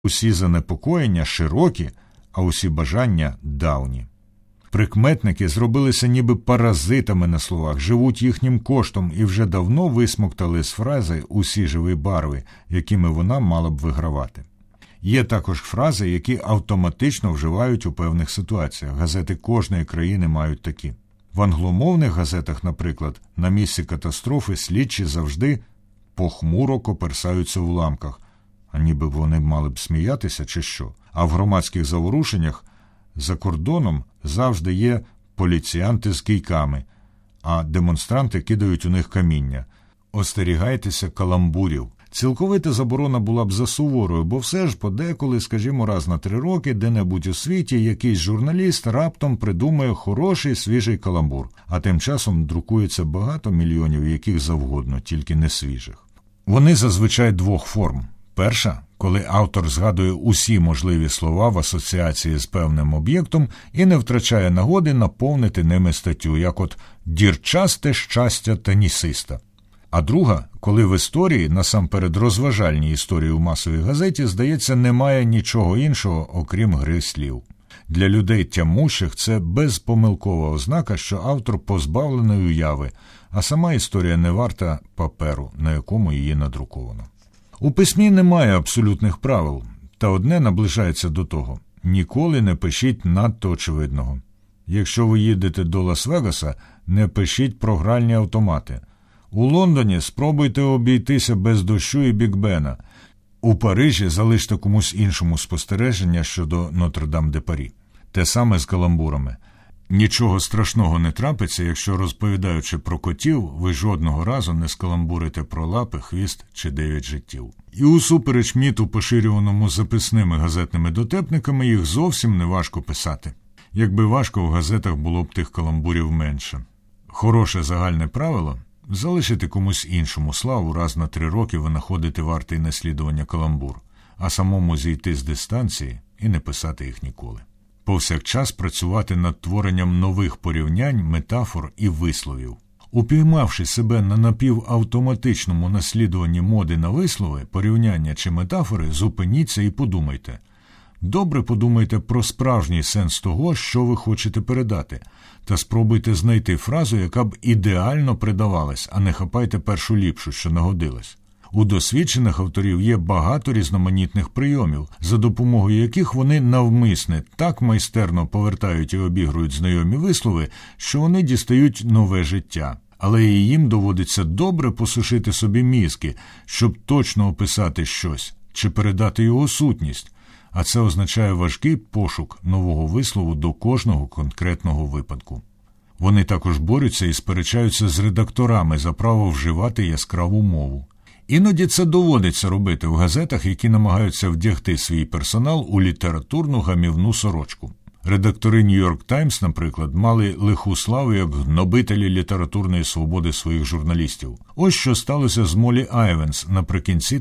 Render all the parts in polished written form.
Усі занепокоєння широкі, а усі бажання давні. Прикметники зробилися ніби паразитами на словах, живуть їхнім коштом і вже давно висмоктали з фрази усі живі барви, якими вона мала б вигравати. Є також фрази, які автоматично вживають у певних ситуаціях. Газети кожної країни мають такі. В англомовних газетах, наприклад, на місці катастрофи слідчі завжди похмуро коперсаються в уламках, а ніби вони мали б сміятися чи що. А в громадських заворушеннях за кордоном завжди є поліціянти з кийками, а демонстранти кидають у них каміння. Остерігайтеся каламбурів. Цілковита заборона була б засуворою, бо все ж подеколи, скажімо, раз на 3 роки, де-небудь у світі якийсь журналіст раптом придумає хороший свіжий каламбур, а тим часом друкується багато мільйонів яких завгодно, тільки не свіжих. Вони зазвичай двох форм. Перша, коли автор згадує усі можливі слова в асоціації з певним об'єктом і не втрачає нагоди наповнити ними статтю, як от «Дірчасте щастя тенісиста». А друга, коли в історії, насамперед розважальній історії у масовій газеті, здається, немає нічого іншого, окрім гри слів. Для людей тямущих це безпомилкова ознака, що автор позбавлений уяви, а сама історія не варта паперу, на якому її надруковано. У письмі немає абсолютних правил, та одне наближається до того – ніколи не пишіть надто очевидного. Якщо ви їдете до Лас-Вегаса, не пишіть про гральні автомати. У Лондоні спробуйте обійтися без дощу і Бік-Бена. У Парижі залиште комусь іншому спостереження щодо Нотр-Дам-де-Парі. Те саме з каламбурами. Нічого страшного не трапиться, якщо, розповідаючи про котів, ви жодного разу не скаламбурите про лапи, хвіст чи 9 життів. І усупереч міту, поширюваному записними газетними дотепниками, їх зовсім не важко писати. Якби важко, в газетах було б тих каламбурів менше. Хороше загальне правило – залишити комусь іншому славу раз на 3 роки винаходити вартий наслідування каламбур, а самому зійти з дистанції і не писати їх ніколи. Повсякчас працювати над творенням нових порівнянь, метафор і висловів. Упіймавши себе на напівавтоматичному наслідуванні моди на вислови, порівняння чи метафори, зупиніться і подумайте. Добре подумайте про справжній сенс того, що ви хочете передати, та спробуйте знайти фразу, яка б ідеально придавалась, а не хапайте першу ліпшу, що нагодилась. У досвідчених авторів є багато різноманітних прийомів, за допомогою яких вони навмисне так майстерно повертають і обігрують знайомі вислови, що вони дістають нове життя. Але і їм доводиться добре посушити собі мізки, щоб точно описати щось чи передати його сутність, а це означає важкий пошук нового вислову до кожного конкретного випадку. Вони також борються і сперечаються з редакторами за право вживати яскраву мову. Іноді це доводиться робити в газетах, які намагаються вдягти свій персонал у літературну гамівну сорочку. Редактори «Нью-Йорк Таймс», наприклад, мали лиху славу як гнобителі літературної свободи своїх журналістів. Ось що сталося з Молі Айвенс наприкінці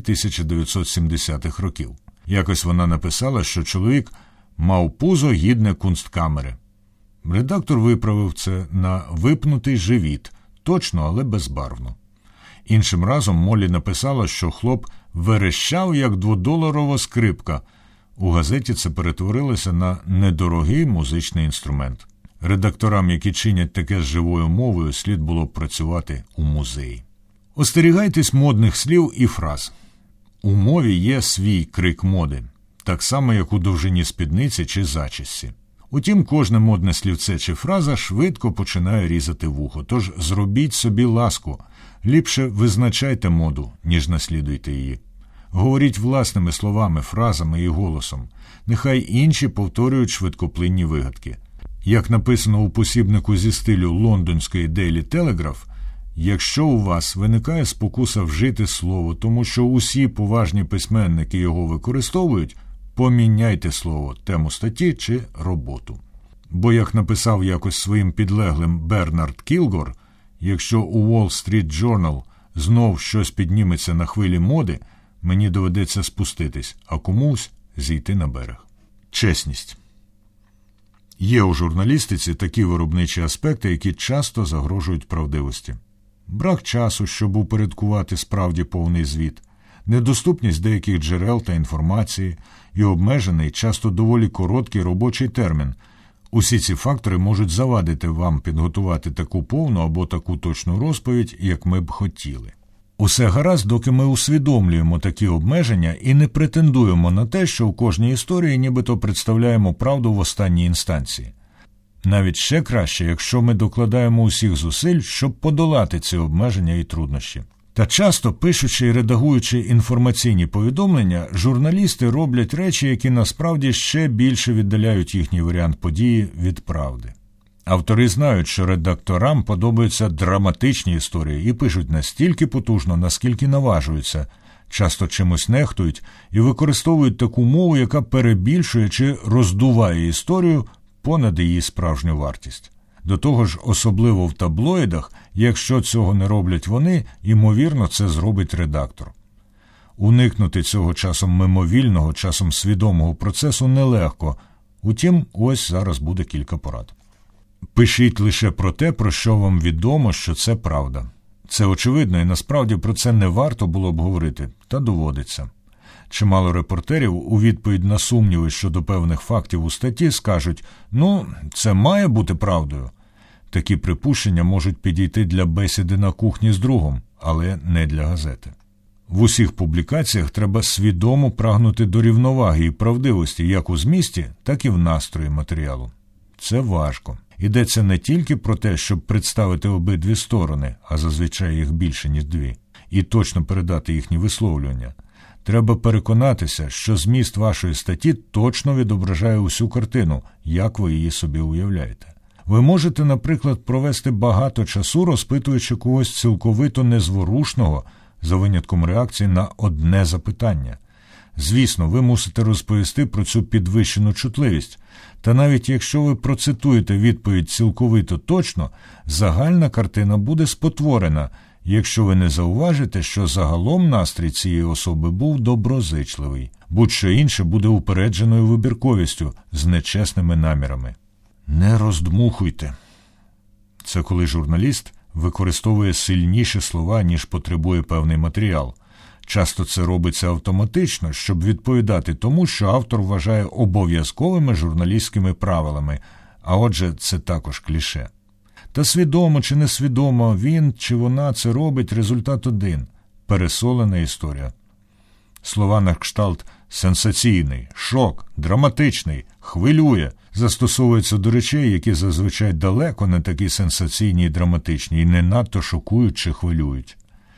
1970-х років. Якось вона написала, що чоловік мав пузо гідне кунсткамери. Редактор виправив це на випнутий живіт, точно, але безбарвно. Іншим разом Молі написала, що хлоп верещав, як 2-доларова скрипка. У газеті це перетворилося на недорогий музичний інструмент. Редакторам, які чинять таке з живою мовою, слід було б працювати у музеї. Остерігайтесь модних слів і фраз. У мові є свій крик моди, так само, як у довжині спідниці чи зачісці. Утім, кожне модне слівце чи фраза швидко починає різати вухо, тож зробіть собі ласку. Ліпше визначайте моду, ніж наслідуйте її. Говоріть власними словами, фразами і голосом. Нехай інші повторюють швидкоплинні вигадки. Як написано у посібнику зі стилю лондонської Daily Telegraph, якщо у вас виникає спокуса вжити слово, тому що усі поважні письменники його використовують, поміняйте слово, тему статті чи роботу. Бо, як написав якось своїм підлеглим Бернард Кілгор, якщо у Wall Street Journal знов щось підніметься на хвилі моди, мені доведеться спуститись, а комусь зійти на берег. Чесність. Є у журналістиці такі виробничі аспекти, які часто загрожують правдивості. Брак часу, щоб упорядкувати справді повний звіт, недоступність деяких джерел та інформації і обмежений, часто доволі короткий робочий термін. Усі ці фактори можуть завадити вам підготувати таку повну або таку точну розповідь, як ми б хотіли. Усе гаразд, доки ми усвідомлюємо такі обмеження і не претендуємо на те, що у кожній історії нібито представляємо правду в останній інстанції. Навіть ще краще, якщо ми докладаємо усіх зусиль, щоб подолати ці обмеження і труднощі. Та часто, пишучи і редагуючи інформаційні повідомлення, журналісти роблять речі, які насправді ще більше віддаляють їхній варіант події від правди. Автори знають, що редакторам подобаються драматичні історії і пишуть настільки потужно, наскільки наважуються, часто чимось нехтують і використовують таку мову, яка перебільшує чи роздуває історію понад її справжню вартість. До того ж, особливо в таблоїдах, якщо цього не роблять вони, ймовірно, це зробить редактор. Уникнути цього часом мимовільного, часом свідомого процесу нелегко. Утім, ось зараз буде кілька порад. Пишіть лише про те, про що вам відомо, що це правда. Це очевидно, і насправді про це не варто було б говорити, та доводиться. Чимало репортерів у відповідь на сумніви щодо певних фактів у статті скажуть це має бути правдою. Такі припущення можуть підійти для бесіди на кухні з другом, але не для газети. В усіх публікаціях треба свідомо прагнути до рівноваги і правдивості як у змісті, так і в настрої матеріалу. Це важко. Йдеться не тільки про те, щоб представити обидві сторони, а зазвичай їх більше, ніж дві, і точно передати їхні висловлювання. Треба переконатися, що зміст вашої статті точно відображає усю картину, як ви її собі уявляєте. Ви можете, наприклад, провести багато часу, розпитуючи когось цілковито незворушного, за винятком реакції на одне запитання. Звісно, ви мусите розповісти про цю підвищену чутливість, та навіть якщо ви процитуєте відповідь цілковито точно, загальна картина буде спотворена, якщо ви не зауважите, що загалом настрій цієї особи був доброзичливий. Будь-що інше буде упередженою вибірковістю, з нечесними намірами. Не роздмухуйте. Це коли журналіст використовує сильніші слова, ніж потребує певний матеріал. Часто це робиться автоматично, щоб відповідати тому, що автор вважає обов'язковими журналістськими правилами, а отже, це також кліше. Та свідомо чи несвідомо він чи вона це робить, результат один – пересолена історія. Слова на кшталт «сенсаційний», «шок», «драматичний», «хвилює» застосовуються до речей, які зазвичай далеко не такі сенсаційні і драматичні, і не надто шокують чи хвилюють.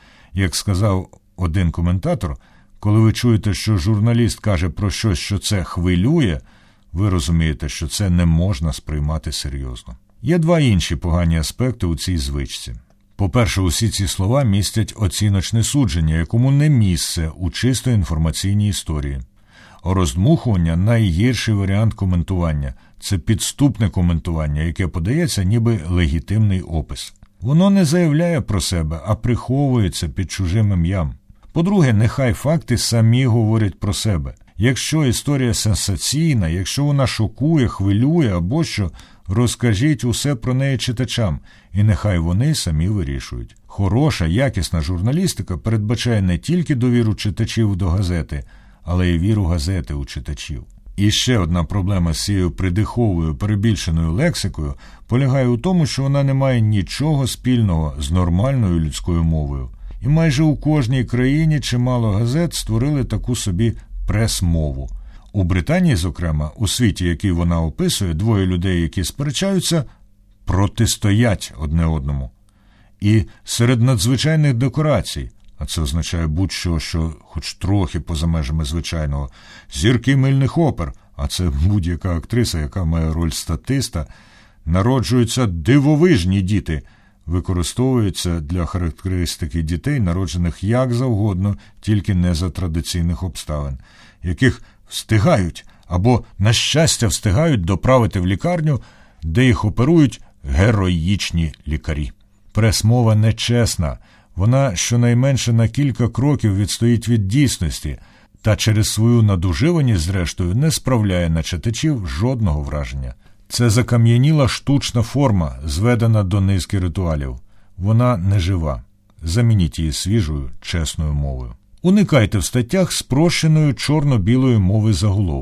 Як сказав один коментатор, коли ви чуєте, що журналіст каже про щось, що це хвилює, ви розумієте, що це не можна сприймати серйозно. Є два інші погані аспекти у цій звичці. По-перше, усі ці слова містять оціночне судження, якому не місце у чисто інформаційній історії. Роздмухування – найгірший варіант коментування. Це підступне коментування, яке подається ніби легітимний опис. Воно не заявляє про себе, а приховується під чужим ім'ям. По-друге, нехай факти самі говорять про себе. Якщо історія сенсаційна, якщо вона шокує, хвилює або що, розкажіть усе про неї читачам, і нехай вони самі вирішують. Хороша, якісна журналістика передбачає не тільки довіру читачів до газети, але й віру газети у читачів. І ще одна проблема з цією придиховою, перебільшеною лексикою полягає у тому, що вона не має нічого спільного з нормальною людською мовою. І майже у кожній країні чимало газет створили таку собі прес-мову. У Британії, зокрема, у світі, який вона описує, двоє людей, які сперечаються, протистоять одне одному. І серед надзвичайних декорацій, а це означає будь-що, що хоч трохи поза межами звичайного, зірки мильних опер, а це будь-яка актриса, яка має роль статиста, народжуються дивовижні діти, використовуються для характеристики дітей, народжених як завгодно, тільки не за традиційних обставин, яких встигають або, на щастя, встигають доправити в лікарню, де їх оперують героїчні лікарі. Прес-мова нечесна, вона щонайменше на кілька кроків відстоїть від дійсності, та через свою надуживаність, зрештою, не справляє на читачів жодного враження. Це закам'яніла штучна форма, зведена до низки ритуалів. Вона не жива. Замініть її свіжою, чесною мовою. Уникайте в статтях спрощеної чорно-білої мови заголовків.